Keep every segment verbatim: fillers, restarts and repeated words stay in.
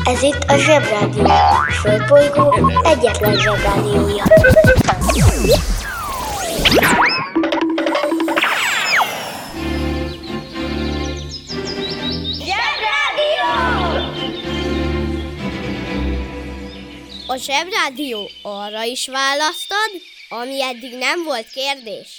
Ez itt a Zsebrádió, a Földbolygó egyetlen Zsebrádiója. Zsebrádió! A Zsebrádió arra is választad, ami eddig nem volt kérdés.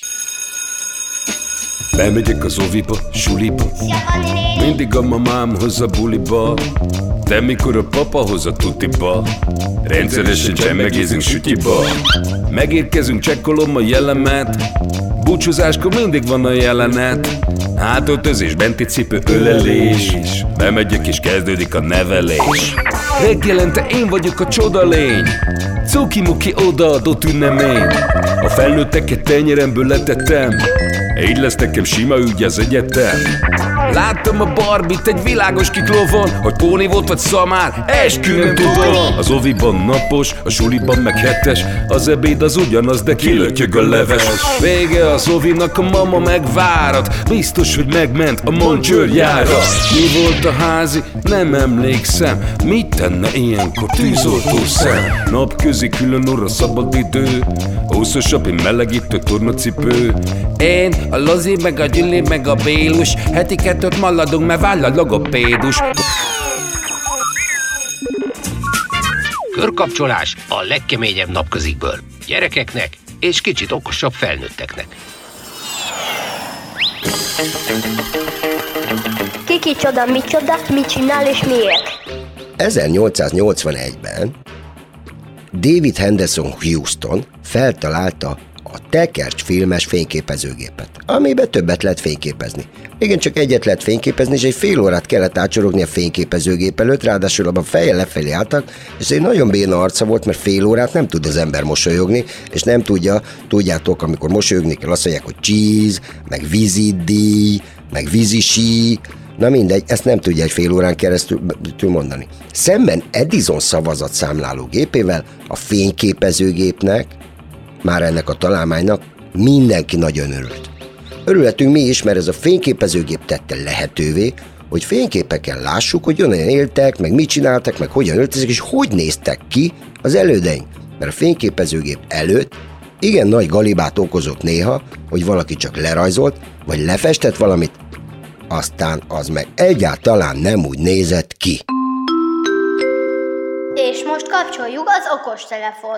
Bemegyek az oviba, suliba, mindig a mamám hoz a buliba, de mikor a papa hoz a tutiba, rendszeresen csemmegézünk sütyiba. Megérkezünk, csekkolom a jellemet, búcsúzáskor mindig van a jelenet. Hátöltözés, benti cipő, ölelés, bemegyek és kezdődik a nevelés. Megjelente én vagyok a csoda lény, cuki-muki odaadott ünnemény. A felnőtteket tenyeremből letettem, így lesz nekem sima ügy az egyetem. Láttam a Barbit egy világos kiklovon, hogy póni volt vagy szamár, eskü nem tudom. Az oviban napos, a suliban meg hetes, az ebéd az ugyanaz, de kilötyög a leves. Vége az ovinak, a mama megvárat, biztos, hogy megment a mancsőrjára. Mi volt a házi? Nem emlékszem, mit tenne ilyenkor tűzoltó szem? Napközi külön orra szabad idő, húszosabb, én melegítő tornacipő. Én, a Lozi, meg a Gyüli, meg a Bélus, heti kettőt maladunk, mert váll a logopédus. Körkapcsolás a legkeményebb napközikből. Gyerekeknek és kicsit okosabb felnőtteknek. Ki kicsoda, micsoda, mit csinál és miért? ezernyolcszáznyolcvanegyben David Henderson Houston feltalálta a tekercs filmes fényképezőgépet, amiben többet lehet fényképezni. Igen, csak egyet lehet fényképezni, és egy fél órát kellett átsorogni a fényképezőgép előtt, ráadásul abban fejjel lefelé álltak, és egy nagyon béna arca volt, mert fél órát nem tud az ember mosolyogni, és nem tudja, tudjátok, amikor mosolyogni kell, azt mondják, hogy cheese, meg vízidíj, meg vízisí, na mindegy, ezt nem tudja egy fél órán keresztül mondani. Szemben Edison szavazatszámláló gépével a fényképezőgépnek, már ennek a találmánynak mindenki nagyon örült. Örülhetünk mi is, mert ez a fényképezőgép tette lehetővé, hogy fényképeken lássuk, hogy onnan éltek, meg mit csináltak, meg hogyan öltözik, és hogy néztek ki az elődeink. Mert a fényképezőgép előtt igen nagy galibát okozott néha, hogy valaki csak lerajzolt, vagy lefestett valamit, aztán az meg egyáltalán nem úgy nézett ki. És most kapcsoljuk az okostelefon.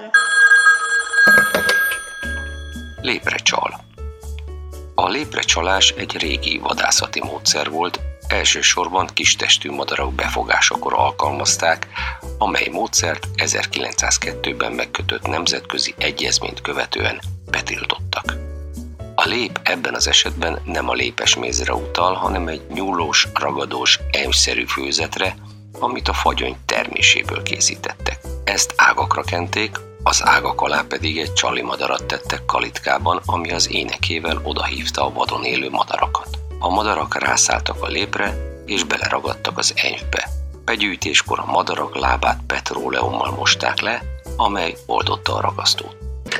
Léprecsal. A léprecsalás egy régi vadászati módszer volt, elsősorban kistestű madarak befogásakor alkalmazták, amely módszert ezerkilencszázkettőben megkötött nemzetközi egyezményt követően betiltottak. A lép ebben az esetben nem a lépesmézre utal, hanem egy nyúlós, ragadós, emszerű főzetre, amit a fagyony terméséből készítettek. Ezt ágakra kenték, az ágak alá pedig egy csalimadarat tettek kalitkában, ami az énekével odahívta a vadon élő madarakat. A madarak rászálltak a lépre, és beleragadtak az enyvbe. Begyűjtéskor a madarak lábát petróleummal mosták le, amely oldotta a ragasztót.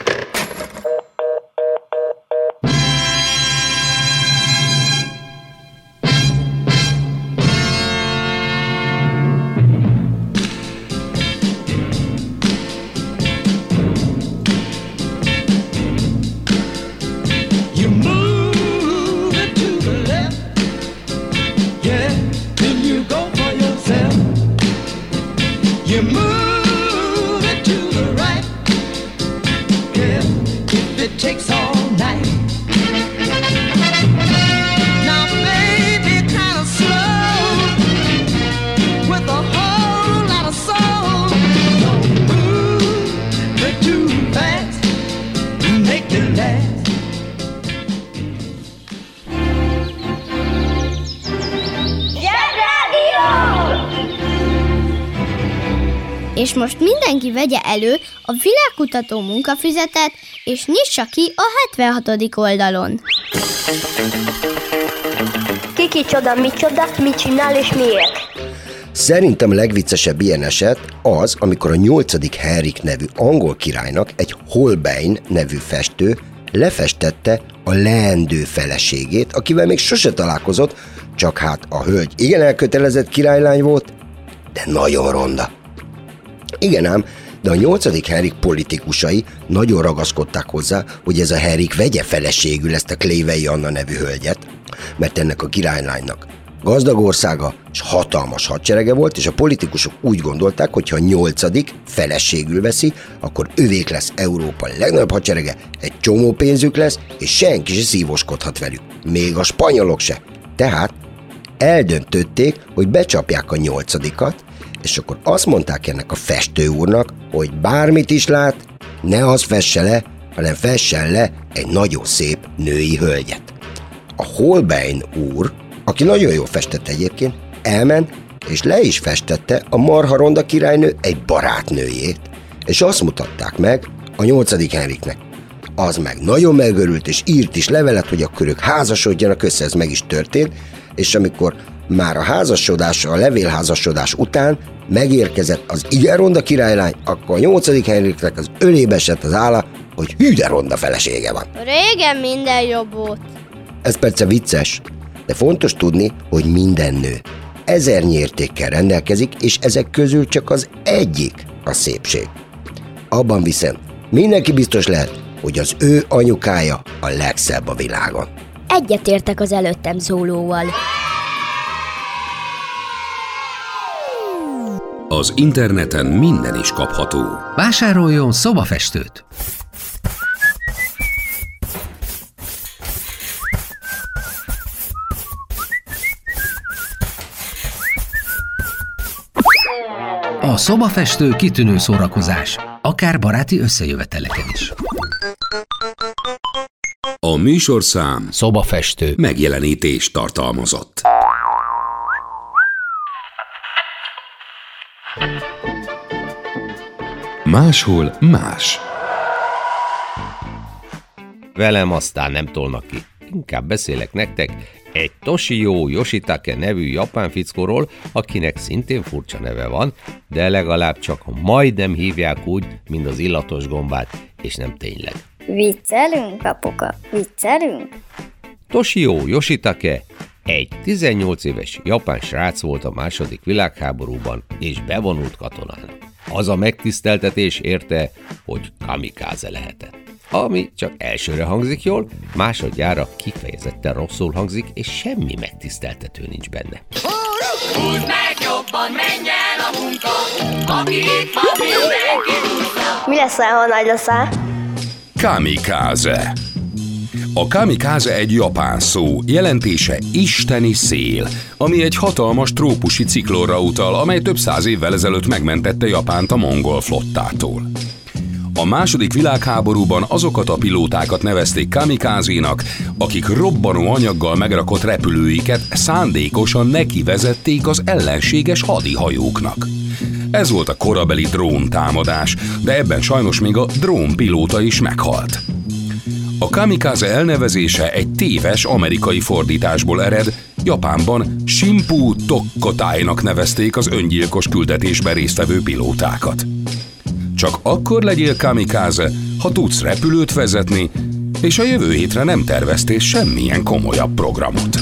És most mindenki vegye elő a világkutató munkafüzetet, és nyissa ki a hetvenhatodik oldalon. Ki kicsoda, micsoda, mit csinál és miért? Szerintem a legviccesebb ilyen eset az, amikor a nyolcadik Henrik nevű angol királynak egy Holbein nevű festő lefestette a leendő feleségét, akivel még sose találkozott, csak hát a hölgy igen elkötelezett királylány volt, de nagyon ronda. Igen ám, de a nyolcadik Henrik politikusai nagyon ragaszkodták hozzá, hogy ez a Henrik vegye feleségül ezt a Klevei Anna nevű hölgyet, mert ennek a királylánynak gazdag országa és hatalmas hadserege volt, és a politikusok úgy gondolták, hogy ha a nyolcadik feleségül veszi, akkor övék lesz Európa legnagyobb hadserege, egy csomó pénzük lesz, és senki se szívoskodhat velük, még a spanyolok se. Tehát eldöntötték, hogy becsapják a nyolcadikat, és akkor azt mondták ennek a festő úrnak, hogy bármit is lát, ne az fesse le, hanem fessen le egy nagyon szép női hölgyet. A Holbein úr, aki nagyon jól festett egyébként, elment, és le is festette a marha ronda királynő egy barátnőjét, és azt mutatták meg a nyolcadik Henriknek. Az meg nagyon megörült, és írt is levelet, hogy akkor ők házasodjanak össze, ez meg is történt, és amikor már a házasodás, a levélházasodás után megérkezett az igen ronda királylány, akkor a nyolcadik Henriknek az ölébe esett az álla, hogy hű de ronda felesége van. Régen minden jobb volt. Ez persze vicces, de fontos tudni, hogy minden nő ezernyi értékkel rendelkezik, és ezek közül csak az egyik a szépség. Abban viszont mindenki biztos lehet, hogy az ő anyukája a legszebb a világon. Egyetértek az előttem szólóval. Az interneten minden is kapható. Vásároljon szobafestőt! A szobafestő kitűnő szórakozás, akár baráti összejöveteleken is. A műsorszám Szobafestő megjelenítést tartalmazott. Máshol más. Velem aztán nem tolnak ki. Inkább beszélek nektek egy Toshio Yoshitake nevű japán fickóról, akinek szintén furcsa neve van, de legalább csak majdnem hívják úgy, mint az illatos gombát, és nem tényleg. Viccelünk, apuka, viccelünk? Toshio Yoshitake egy tizennyolc éves japán srác volt a második világháborúban, és bevonult katonán. Az a megtiszteltetés érte, hogy kamikáze lehetett. Ami csak elsőre hangzik jól, másodjára kifejezetten rosszul hangzik, és semmi megtiszteltető nincs benne. Húzd meg jobban, menj el a munka, aki itt van, mindenki húzza. Mi leszel, ha nagy leszel? Kamikaze. A kamikaze egy japán szó, jelentése isteni szél, ami egy hatalmas trópusi ciklonra utal, amely több száz évvel ezelőtt megmentette Japánt a mongol flottától. A második világháborúban azokat a pilótákat nevezték kamikázénak, akik robbanó anyaggal megrakott repülőiket szándékosan nekivezették az ellenséges hadihajóknak. Ez volt a korabeli dróntámadás, de ebben sajnos még a drónpilóta is meghalt. A kamikaze elnevezése egy téves amerikai fordításból ered, Japánban Shimpu Tokkotai-nak nevezték az öngyilkos küldetésben résztvevő pilótákat. Csak akkor legyél kamikaze, ha tudsz repülőt vezetni, és a jövő hétre nem terveztél semmilyen komolyabb programot.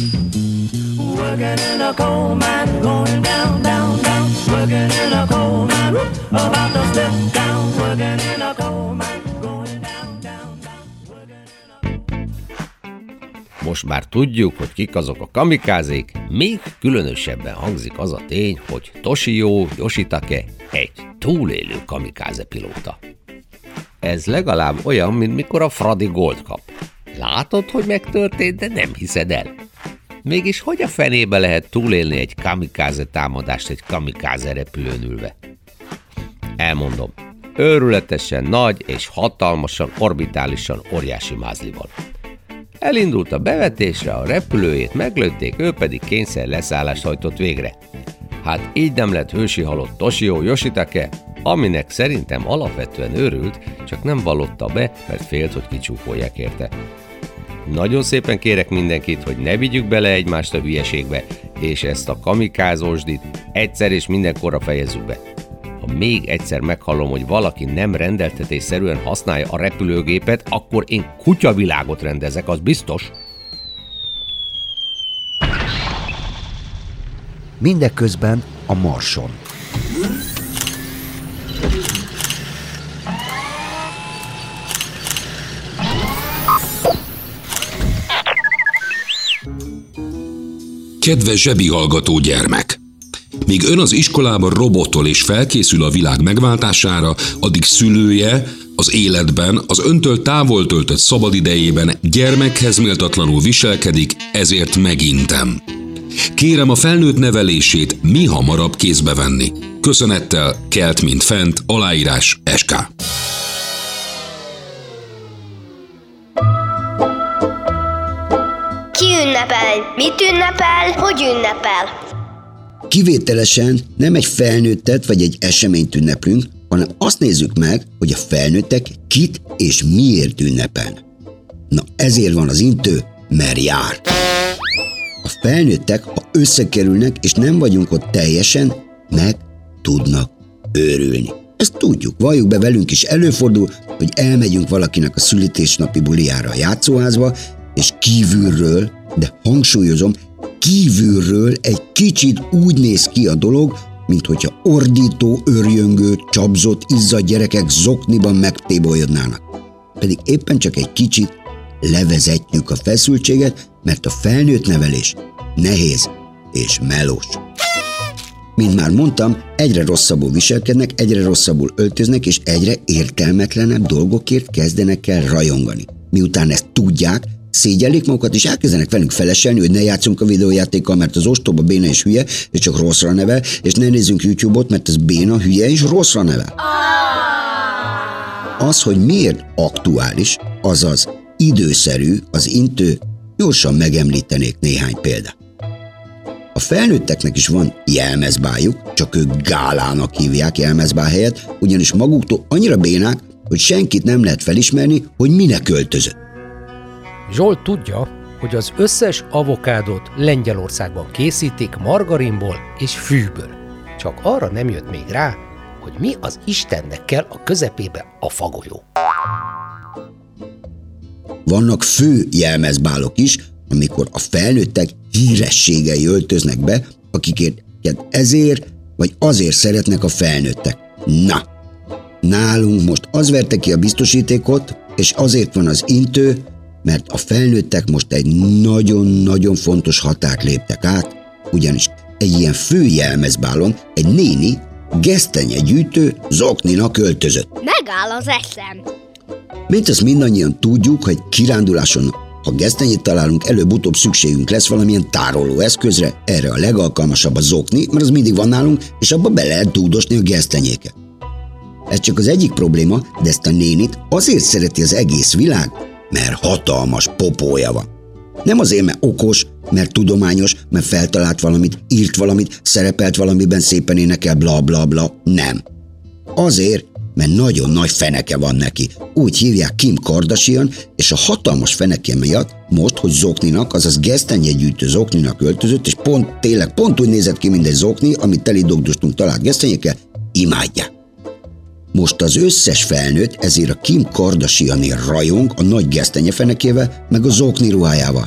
Most már tudjuk, hogy kik azok a kamikázék, még különösebben hangzik az a tény, hogy Toshio Yoshitake egy túlélő kamikáze pilóta. Ez legalább olyan, mint mikor a Fradi gólt kap. Látod, hogy megtörtént, de nem hiszed el. Mégis hogy a fenébe lehet túlélni egy kamikáze támadást egy kamikáze repülőn ülve? Elmondom, őrületesen nagy és hatalmasan, orbitálisan óriási mázlival. Elindult a bevetésre, a repülőjét meglőtték, ő pedig kényszer leszállást hajtott végre. Hát így nem lett hősi halott Toshio Yoshitake, aminek szerintem alapvetően őrült, csak nem vallotta be, mert félt, hogy kicsúfolják érte. Nagyon szépen kérek mindenkit, hogy ne vigyük bele egymást a hülyeségbe, és ezt a kamikázósdit egyszer és mindenkorra fejezzük be. Ha még egyszer meghallom, hogy valaki nem rendeltetésszerűen használja a repülőgépet, akkor én kutyavilágot rendezek, az biztos. Mindeközben a Marson. Kedves zsebihallgató gyermek! Míg ön az iskolában robotol és felkészül a világ megváltására, addig szülője az életben, az öntől távol töltött szabadidejében gyermekhez méltatlanul viselkedik, ezért megintem. Kérem a felnőtt nevelését mi hamarabb kézbe venni. Köszönettel, Kelt mint fent, aláírás es ká. Ki ünnepel? Mit ünnepel? Hogy ünnepel? Kivételesen nem egy felnőttet vagy egy eseményt ünneplünk, hanem azt nézzük meg, hogy a felnőttek kit és miért ünnepelnek. Na ezért van az intő, mert jár. A felnőttek, ha összekerülnek és nem vagyunk ott teljesen, meg tudnak őrülni. Ezt tudjuk, valljuk be, velünk is előfordul, hogy elmegyünk valakinek a születésnapi bulijára a játszóházba, és kívülről, de hangsúlyozom, kívülről egy kicsit úgy néz ki a dolog, mint hogyha ordító, örjöngő, csapzott, izzadt gyerekek zokniban megtébolyodnának. Pedig éppen csak egy kicsit levezetjük a feszültséget, mert a felnőtt nevelés nehéz és melós. Mint már mondtam, egyre rosszabbul viselkednek, egyre rosszabbul öltöznek, és egyre értelmetlenebb dolgokért kezdenek el rajongani. Miután ezt tudják, szégyellik magukat, és elkezdenek velünk feleselni, hogy ne játszunk a videójátékkal, mert az ostoba, béna és hülye, és csak rosszra nevel, és ne nézzünk YouTube-ot, mert ez béna, hülye és rosszra nevel. Az, hogy miért aktuális, azaz időszerű az intő, gyorsan megemlítenék néhány példát. A felnőtteknek is van jelmezbájuk, csak ők gálának hívják jelmezbá helyett, ugyanis maguktól annyira bénák, hogy senkit nem lehet felismerni, hogy minek költözött. Zsolt tudja, hogy az összes avokádót Lengyelországban készítik margarinból és fűből. Csak arra nem jött még rá, hogy mi az Istennek kell a közepébe a fagolyó. Vannak fő jelmezbálok is, amikor a felnőttek hírességei öltöznek be, akiket ezért vagy azért szeretnek a felnőttek. Na, nálunk most az verte ki a biztosítékot, és azért van az intő, mert a felnőttek most egy nagyon-nagyon fontos határt léptek át, ugyanis egy ilyen fő jelmezbálon egy néni gesztenyegyűjtő zokninak költözött. Megáll az eszem. Mint ezt mindannyian tudjuk, hogy kiránduláson, ha gesztenyét találunk, előbb-utóbb szükségünk lesz valamilyen tároló eszközre, erre a legalkalmasabb a zokni, mert az mindig van nálunk, és abba be lehet dúdosni a gesztenyéket. Ez csak az egyik probléma, de ezt a nénit azért szereti az egész világ, mert hatalmas popója van. Nem azért, mert okos, mert tudományos, mert feltalált valamit, írt valamit, szerepelt valamiben, szépen énekel, bla bla bla, nem. Azért, mert nagyon nagy feneke van neki. Úgy hívják Kim Kardashian, és a hatalmas feneke miatt most, hogy zokninak, azaz gesztenyegyűjtő zokninak öltözött, és pont, tényleg pont úgy nézett ki, mint egy zokni, amit telidogdostunk talált gesztenyékkel, imádják. Most az összes felnőtt ezért a Kim Kardashianél rajong a nagy gesztenyefenekével, meg a zokni ruhájával.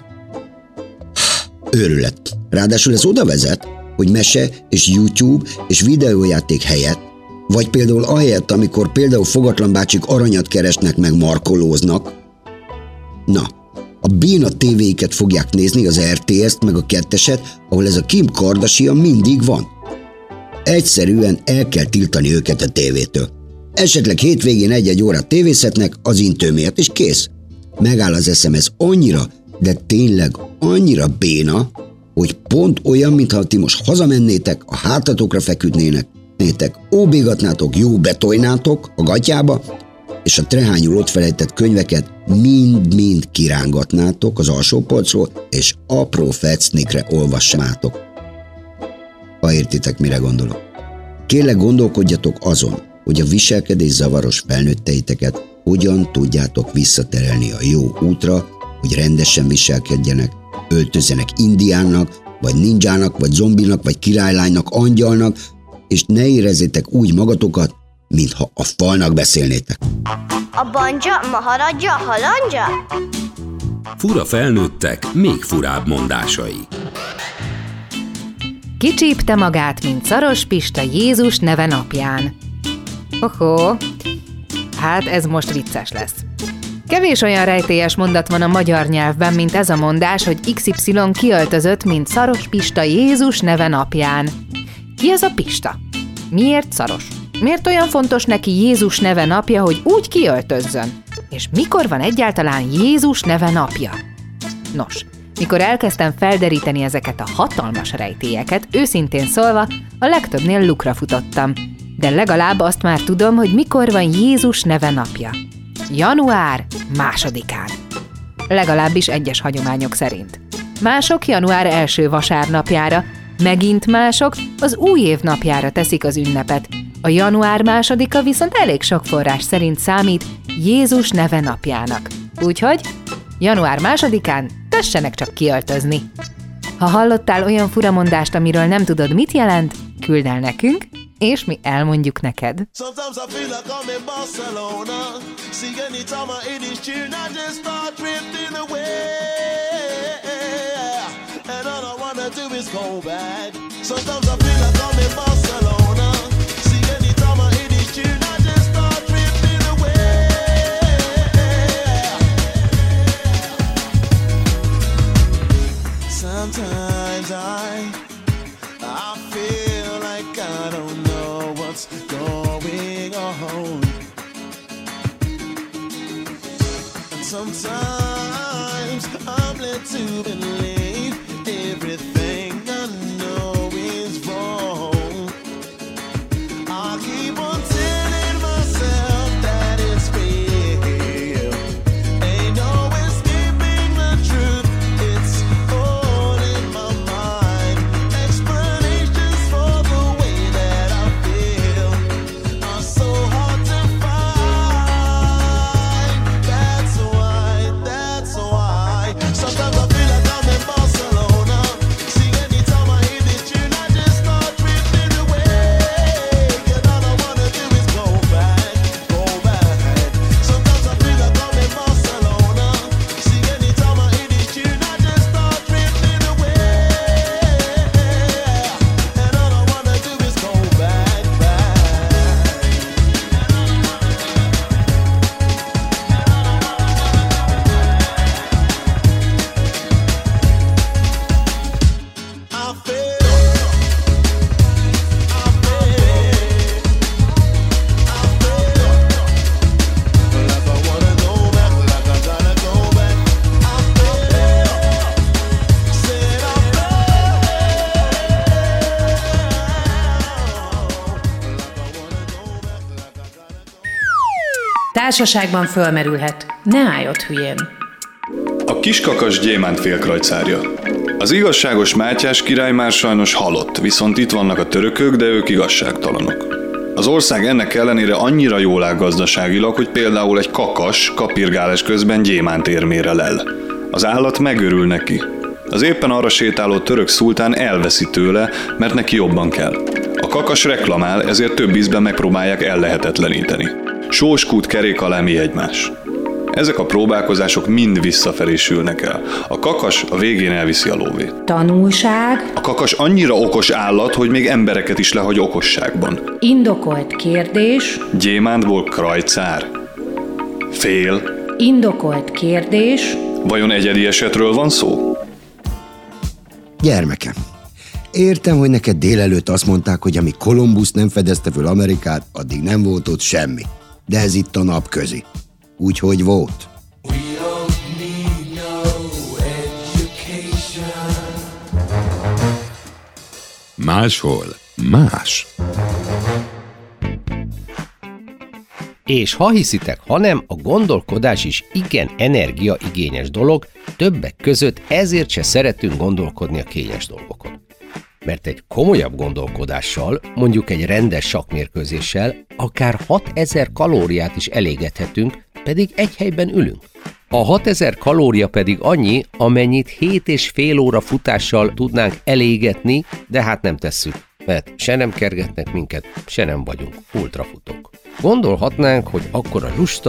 Őrület. Ráadásul ez oda vezet, hogy mese és YouTube és videójáték helyett, vagy például ahelyett, amikor például fogatlan bácsik aranyat keresnek meg markolóznak, na, a béna tévéiket fogják nézni, az er té est meg a ketteset, ahol ez a Kim Kardashian mindig van. Egyszerűen el kell tiltani őket a tévétől. Esetleg hétvégén egy-egy órát tévézhetnek az intő miatt, és kész. Megáll az eszem, ez annyira, de tényleg annyira béna, hogy pont olyan, mintha ti most hazamennétek, a hátatokra feküdnének, nétek, óbégatnátok, jó betojnátok a gatyába, és a trehányul ott felejtett könyveket mind-mind kirángatnátok az alsó polcról, és apró fecnikre olvassátok. Ha értitek, mire gondolok. Kérlek, gondolkodjatok azon, hogy a viselkedés zavaros felnőtteiteket hogyan tudjátok visszaterelni a jó útra, hogy rendesen viselkedjenek, öltözzenek indiánnak, vagy ninjának, vagy zombinak, vagy királylánynak, angyalnak, és ne érezzétek úgy magatokat, mintha a falnak beszélnétek. A banja, maharadja, halandja? Fura felnőttek, még furább mondásai. kicsípte magát, mint Szaros Pista Jézus neve napján. Ohó, hát ez most vicces lesz. Kevés olyan rejtélyes mondat van a magyar nyelvben, mint ez a mondás, hogy iksz ipszilon kiöltözött, mint Szaros Pista Jézus neve napján. Ki az a Pista? Miért szaros? Miért olyan fontos neki Jézus neve napja, hogy úgy kiöltözzön? És mikor van egyáltalán Jézus neve napja? Nos, mikor elkezdtem felderíteni ezeket a hatalmas rejtélyeket, őszintén szólva, a legtöbbnél lukra futottam. De legalább azt már tudom, hogy mikor van Jézus neve napja. Január másodikán. Legalábbis egyes hagyományok szerint. Mások január első vasárnapjára, megint mások az új év napjára teszik az ünnepet. A január másodika viszont elég sok forrás szerint számít Jézus neve napjának. Úgyhogy január másodikán tessenek csak kiöltözni. Ha hallottál olyan furamondást, amiről nem tudod, mit jelent, küldd el nekünk, és mi elmondjuk neked. Sometimes I, I feel like I don't know what's going on. And sometimes I'm led to believe everything I know is wrong. I keep on telling myself that it's real. Ain't no escaping the truth. It's all in my mind. Explanations for the way that I feel are so hard to find. That's why, that's why. Sometimes I feel like I'm in Barcelona. See, anytime I hear this tune, I just start drifting away. And all I wanna do is go back, go back. Sometimes I feel like I'm in Barcelona. See, anytime I hear this tune, I just start drifting away. And all I wanna do is go back, back. I feel, I feel, I feel like I wanna go back, like I gotta go back. I feel, said I feel Társaságban fölmerülhet. Ne állj ott hülyén. A kiskakas gyémánt félkrajcárja. Az igazságos Mátyás király már sajnos halott, viszont itt vannak a törökök, de ők igazságtalanok. Az ország ennek ellenére annyira jól áll gazdaságilag, hogy például egy kakas kapirgálás közben gyémánt érmére lel. Az állat megörül neki. Az éppen arra sétáló török szultán elveszi tőle, mert neki jobban kell. A kakas reklamál, ezért több ízben megpróbálják ellehetetleníteni. Sóskút kerék alá mi egymás. Ezek a próbálkozások mind visszafelé sülnek el. A kakas a végén elviszi a lóvét. Tanulság. A kakas annyira okos állat, hogy még embereket is lehagy okosságban. Indokolt kérdés. Gyémántból krajcár. Fél. Indokolt kérdés. Vajon egyedi esetről van szó? Gyermekem, értem, hogy neked délelőtt azt mondták, hogy amíg Kolumbusz nem fedezte föl Amerikát, addig nem volt ott semmi. De ez itt a napközi. Úgyhogy volt. Máshol más. És ha hiszitek, ha nem, a gondolkodás is igen energiaigényes dolog, többek között ezért se szeretünk gondolkodni a kényes dolgokon. Mert egy komolyabb gondolkodással, mondjuk egy rendes sakkmérkőzéssel, akár hatezer kalóriát is elégethetünk, pedig egy helyben ülünk. A hatezer kalória pedig annyi, amennyit hét és fél óra futással tudnánk elégetni, de hát nem tesszük, mert se nem kergetnek minket, se nem vagyunk ultrafutók. Gondolhatnánk, hogy akkor a lusta,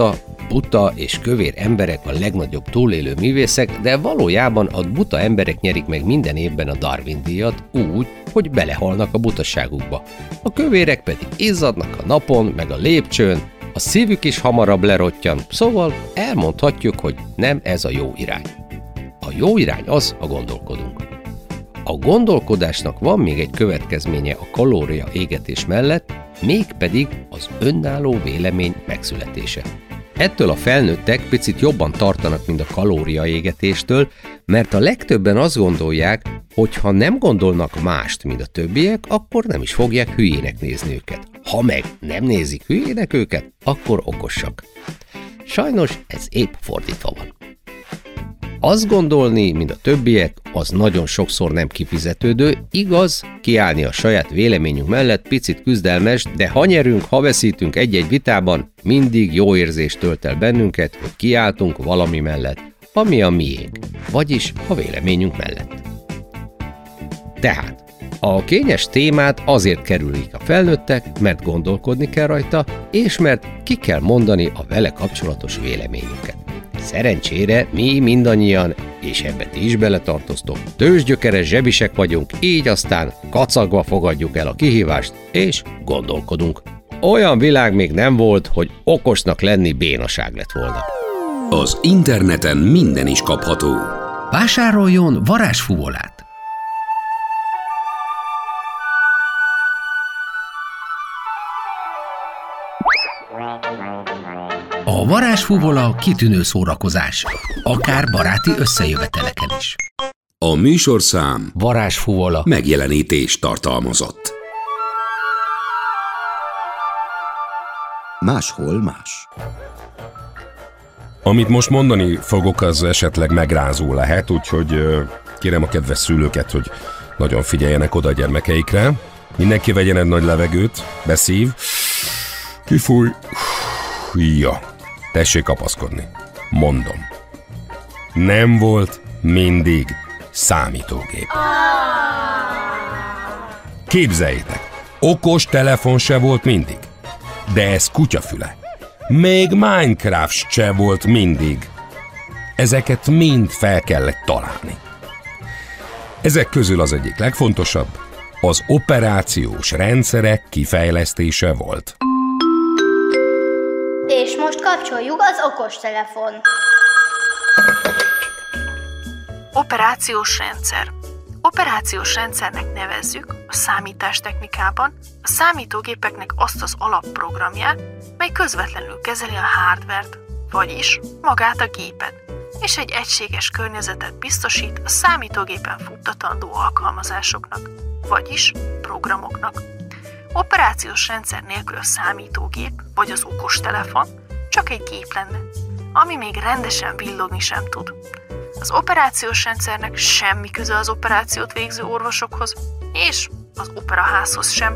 buta és kövér emberek a legnagyobb túlélő művészek, de valójában a buta emberek nyerik meg minden évben a Darwin-díjat úgy, hogy belehalnak a butaságukba. A kövérek pedig izzadnak a napon, meg a lépcsőn, a szívük is hamarabb lerottyan, szóval elmondhatjuk, hogy nem ez a jó irány. A jó irány az, ha gondolkodunk. A gondolkodásnak van még egy következménye a kalória égetés mellett, mégpedig az önálló vélemény megszületése. Ettől a felnőttek picit jobban tartanak, mint a kalóriaégetéstől, mert a legtöbben azt gondolják, hogy ha nem gondolnak mást, mint a többiek, akkor nem is fogják hülyének nézni őket. Ha meg nem nézik hülyének őket, akkor okosak. Sajnos ez épp fordítva van. Azt gondolni, mint a többiek, az nagyon sokszor nem kifizetődő, igaz, kiállni a saját véleményünk mellett picit küzdelmes, de ha nyerünk, ha veszítünk egy-egy vitában, mindig jó érzés tölt el bennünket, hogy kiálltunk valami mellett, ami a miénk, vagyis a véleményünk mellett. Tehát, a kényes témát azért kerülik a felnőttek, mert gondolkodni kell rajta, és mert ki kell mondani a vele kapcsolatos véleményünket. Szerencsére mi mindannyian, és ebbe ti is beletartoztok, tőzsgyökeres zsebisek vagyunk, így aztán kacagva fogadjuk el a kihívást, és gondolkodunk. Olyan világ még nem volt, hogy okosnak lenni bénaság lett volna. Az interneten minden is kapható. Vásároljon varázsfuvolát! A varázsfuvola kitűnő szórakozás, akár baráti összejöveteleken is. A műsorszám varázsfuvola megjelenítést tartalmazott. Máshol más. Amit most mondani fogok, az esetleg megrázó lehet, úgyhogy ö, kérem a kedves szülőket, hogy nagyon figyeljenek oda a gyermekeikre. Mindenki vegyen egy nagy levegőt, beszív, kifúj, ja, tessék kapaszkodni. Mondom. Nem volt mindig számítógép. Képzeljétek, okos telefon se volt mindig. De ez kutyafüle. Még Minecraft se volt mindig. Ezeket mind fel kellett találni. Ezek közül az egyik legfontosabb az operációs rendszerek kifejlesztése volt. És most kapcsoljuk az okostelefon. Operációs rendszer. Operációs rendszernek nevezzük a számítástechnikában a számítógépeknek azt az alapprogramját, mely közvetlenül kezeli a hardvert, vagyis magát a gépet, és egy egységes környezetet biztosít a számítógépen futtatandó alkalmazásoknak, vagyis programoknak. Operációs rendszer nélkül a számítógép, vagy az okostelefon csak egy gép lenne, ami még rendesen villogni sem tud. Az operációs rendszernek semmi köze az operációt végző orvosokhoz, és az operaházhoz sem.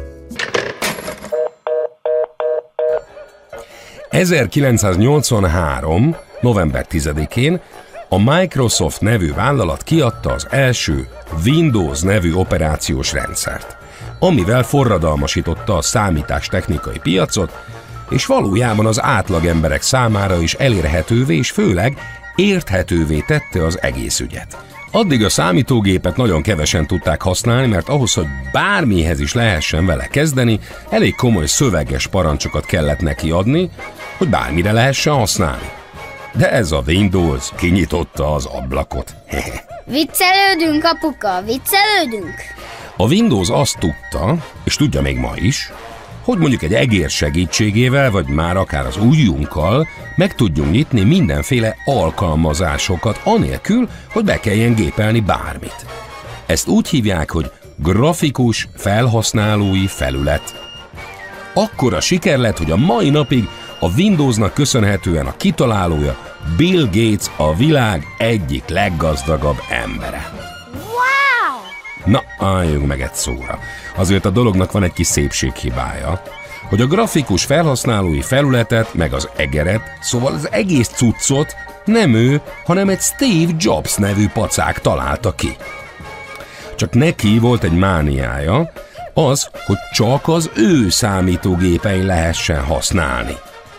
ezerkilencszáznyolcvanhárom. november tizedikén a Microsoft nevű vállalat kiadta az első Windows nevű operációs rendszert, amivel forradalmasította a számítástechnikai piacot, és valójában az átlagemberek számára is elérhetővé és főleg érthetővé tette az egész ügyet. Addig a számítógépet nagyon kevesen tudták használni, mert ahhoz, hogy bármihez is lehessen vele kezdeni, elég komoly szöveges parancsokat kellett neki adni, hogy bármire lehessen használni. De ez a Windows kinyitotta az ablakot. Viccelődünk, apuka, viccelődünk! A Windows azt tudta, és tudja még ma is, hogy mondjuk egy egér segítségével, vagy már akár az ujjunkkal meg tudjunk nyitni mindenféle alkalmazásokat, anélkül, hogy be kelljen gépelni bármit. Ezt úgy hívják, hogy grafikus felhasználói felület. Akkora siker lett, hogy a mai napig a Windowsnak köszönhetően a kitalálója Bill Gates a világ egyik leggazdagabb embere. Wow! Na, álljunk meg egy szóra. Azért a dolognak van egy kis szépséghibája, hogy a grafikus felhasználói felületet, meg az egeret, szóval az egész cuccot nem ő, hanem egy Steve Jobs nevű pacák találta ki. Csak neki volt egy mániája, az, hogy csak az ő számítógépein lehessen használni.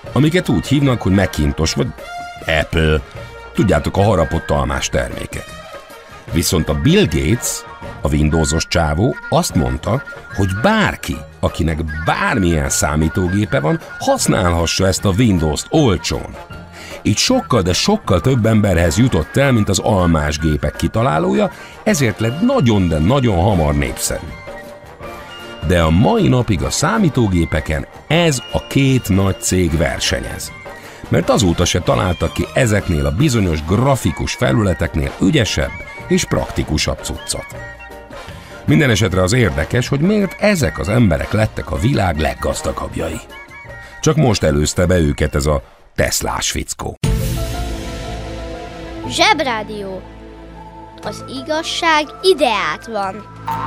amiket úgy hívnak, hogy Macintosh vagy Apple. Tudjátok, a harapott almás termékek. Viszont a Bill Gates, a Windowsos csávó azt mondta, hogy bárki, akinek bármilyen számítógépe van, használhassa ezt a Windows-t olcsón. Így sokkal, de sokkal több emberhez jutott el, mint az almás gépek kitalálója, ezért lett nagyon, de nagyon hamar népszerű. De a mai napig a számítógépeken ez a két nagy cég versenyez. Mert azóta se találtak ki ezeknél a bizonyos grafikus felületeknél ügyesebb és praktikusabb cuccot. Minden esetre az érdekes, hogy miért ezek az emberek lettek a világ leggazdagabbjai. Csak most előzte be őket ez a Teslás fickó. Zsebrádió. Az igazság ideát van.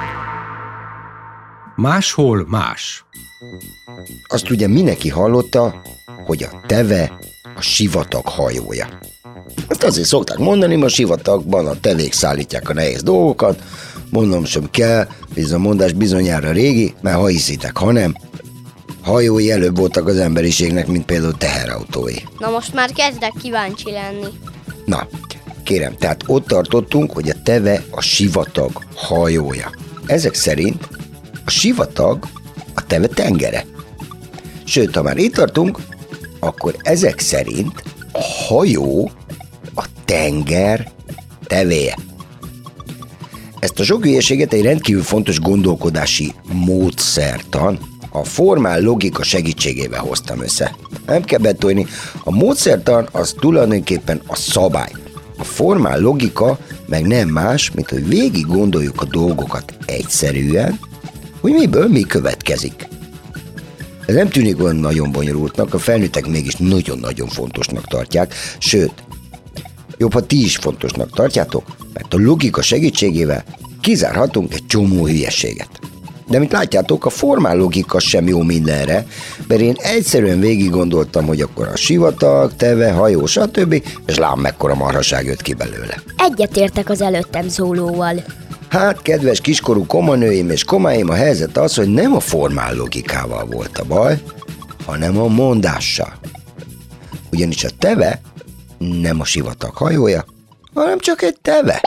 Máshol más. Azt ugye mindenki hallotta, hogy a teve a sivatag hajója. Ezt azért szokták mondani, mert a sivatagban a tevék szállítják a nehéz dolgokat. Mondom sem kell, hogy ez a mondás bizonyára régi, mert ha hiszitek, ha nem, hajói előbb voltak az emberiségnek, mint például teherautói. Na most már kezdek kíváncsi lenni. Na, kérem, tehát ott tartottunk, hogy a teve a sivatag hajója. Ezek szerint a sivatag a teve tengere. Sőt, ha már itt tartunk, akkor ezek szerint a hajó a tenger tevéje. Ezt a sok hülyeséget egy rendkívül fontos gondolkodási módszertan, a formál logika segítségével hoztam össze. Nem kell betolni, a módszertan az tulajdonképpen a szabály. A formál logika meg nem más, mint hogy végig gondoljuk a dolgokat egyszerűen, hogy miből mi következik. Ez nem tűnik olyan nagyon bonyolultnak, a felnőttek mégis nagyon-nagyon fontosnak tartják, sőt, jobb, ha ti is fontosnak tartjátok, mert a logika segítségével kizárhatunk egy csomó hülyeséget. De mint látjátok, a formál logika sem jó mindenre, mert én egyszerűen végig gondoltam, hogy akkor a sivatag, teve, hajó, stb. És lám mekkora marhaság jött ki belőle. Egyetértek az előttem szólóval. Hát, kedves kiskorú komanőim és komáim, a helyzet az, hogy nem a formál logikával volt a baj, hanem a mondással. Ugyanis a teve nem a sivatag hajója, hanem csak egy teve.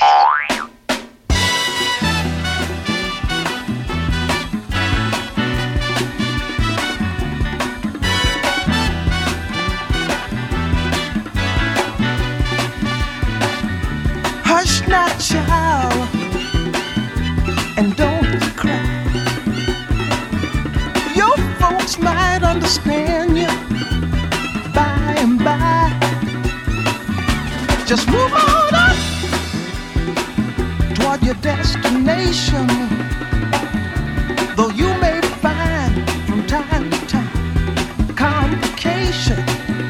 Hush now, child, and don't cry. Your folks might understand you by and by. Just move on up toward your destination. Though you may find from time to time complication.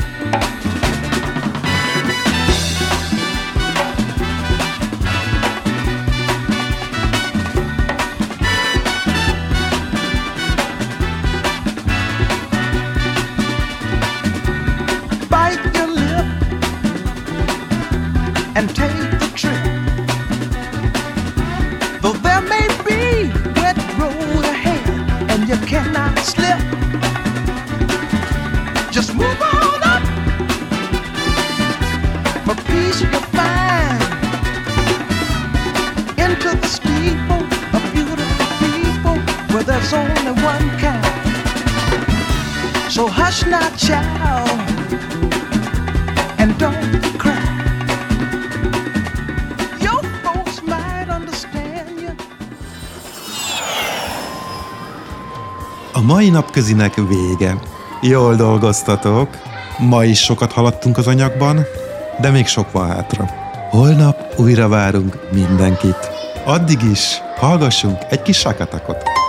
And take the trip. Though there may be wet road ahead and you cannot slip, just move on up. For peace you'll find into the steeple of beautiful people where there's only one kind. So hush now, child, and don't cry. A mai napközinek vége. Jól dolgoztatok. Ma is sokat haladtunk az anyagban, de még sok van hátra. Holnap újra várunk mindenkit. Addig is hallgassunk egy kis sakatakot.